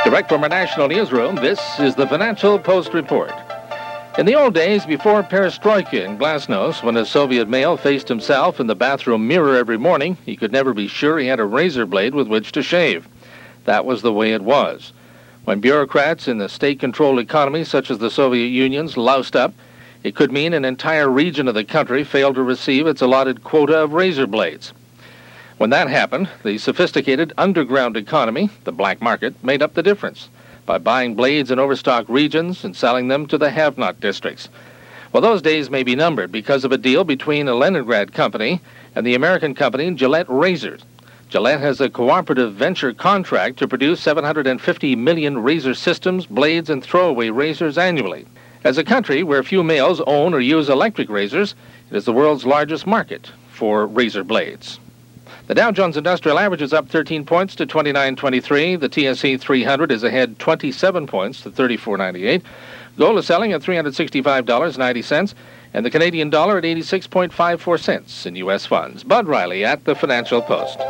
Direct from our national newsroom, this is the Financial Post Report. In the old days, before perestroika and glasnost, when a Soviet male faced himself in the bathroom mirror every morning, he could never be sure he had a razor blade with which to shave. That was the way it was. When bureaucrats in the state-controlled economies such as the Soviet Union's loused up, it could mean an entire region of the country failed to receive its allotted quota of razor blades. When that happened, the sophisticated underground economy, the black market, made up the difference by buying blades in overstocked regions and selling them to the have-not districts. Well, those days may be numbered because of a deal between a Leningrad company and the American company Gillette Razors. Gillette has a cooperative venture contract to produce 750 million razor systems, blades, and throwaway razors annually. As a country where few males own or use electric razors, it is the world's largest market for razor blades. The Dow Jones Industrial Average is up 13 points to 29.23. The TSE 300 is ahead 27 points to 34.98. Gold is selling at $365.90, and the Canadian dollar at 86.54 cents in U.S. funds. Bud Riley at the Financial Post.